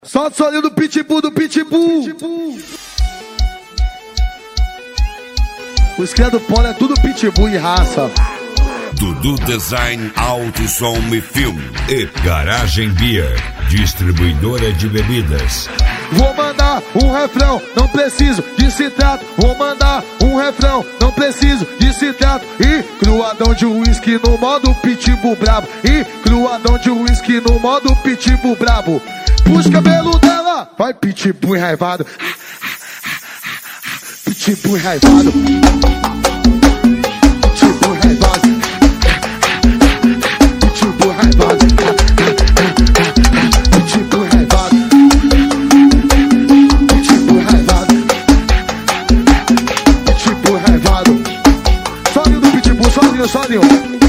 Solta o solinho do Pitbull, O esquerdo polo é tudo Pitbull e raça. Dudu Design, Auto, Som e Filme. E Garagem Beer, distribuidora de bebidas. Vou mandar um refrão, não preciso de citrato. Vou mandar um refrão, não preciso de citrato. E cruadão de uísque no modo Pitbull brabo. E cruadão de uísque no modo Pitbull brabo. Puxa o cabelo dela, vai Pitbull enraivado. Pitbull enraivado. Pitbull enraivado. Pitbull enraivado. Pitbull enraivado. Pitbull enraivado. Pitbull enraivado. Solinho do Pitbull, solinho.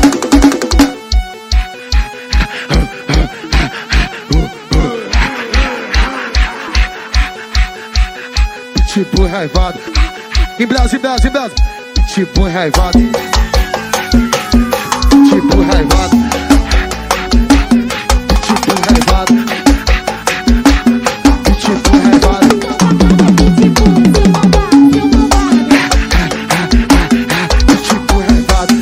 Pitbull enraivado. Em Brasil. Pitbull enraivado. Pitbull enraivado. Pitbull enraivado. Pitbull enraivado. Pitbull enraivado.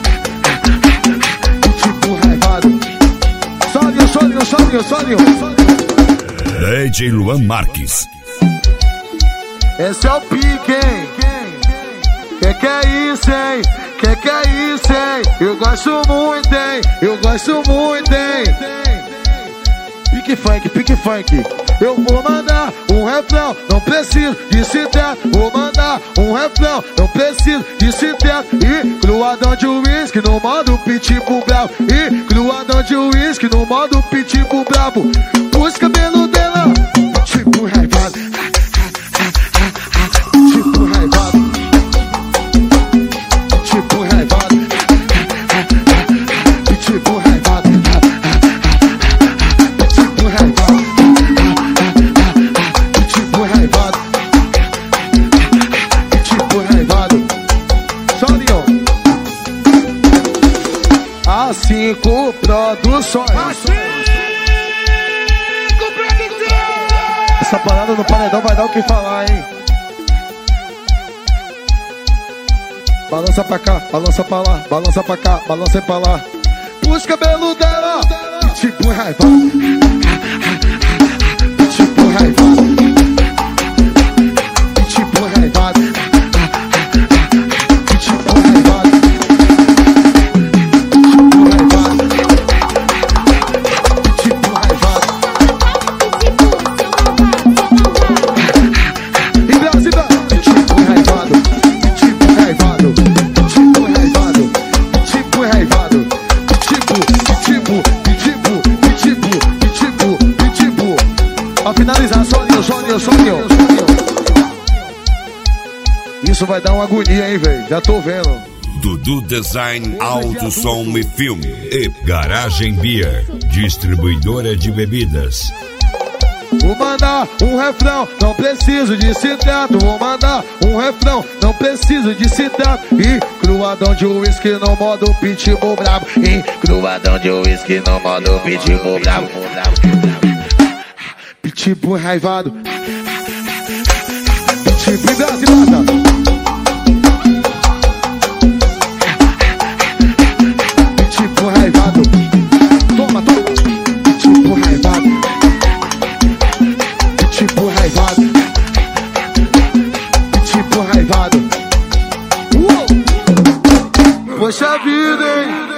Pitbull enraivado. Solinho. DJ Luan Marques. Esse é o pique, hein? Que é isso, hein? Que é isso, hein? Eu gosto muito, hein? Pique funk. Eu vou mandar um refrão, não preciso de citrato. Vou mandar um refrão, não preciso de citrato. E cruadão de uísque no modo Pitbull brabo. E cruadão de uísque no modo Pitbull brabo. Puxa o cabelo dela, Pitbull enraivado. Pitbull enraivado. Pitbull enraivado. Pitbull enraivado. Pitbull enraivado. Pitbull enraivado. Pitbull enraivado. Solinho. A5 Produções. Essa parada no paredão vai dar o que falar, hein? Balança pra cá, balança pra lá, balança pra cá, balança pra lá. Puxa o cabelo dela, Pitbull enraivado. Pitbull enraivado. Pitbull enraivado. Pitbull enraivado. Pitbull enraivado. Pitbull enraivado. Em Brasil, Pitbull enraivado. Pitbull enraivado. Pitbull. Pra finalizar, solinho. Isso vai dar uma agonia, hein, velho? Já tô vendo. Dudu Design, Auto, Som e Filme. E Garagem Beer, distribuidora de bebidas. Vou mandar um refrão, não preciso de citrato. Vou mandar um refrão, não preciso de citrato. E cruadão de uísque no modo Pitbull brabo. E cruadão de uísque no modo Pitbull brabo. Pitbull enraivado. Pitbull enraivado. Pitbull enraivado. Toma. Pitbull enraivado. Pitbull enraivado. Pitbull enraivado. Poxa vida, hein?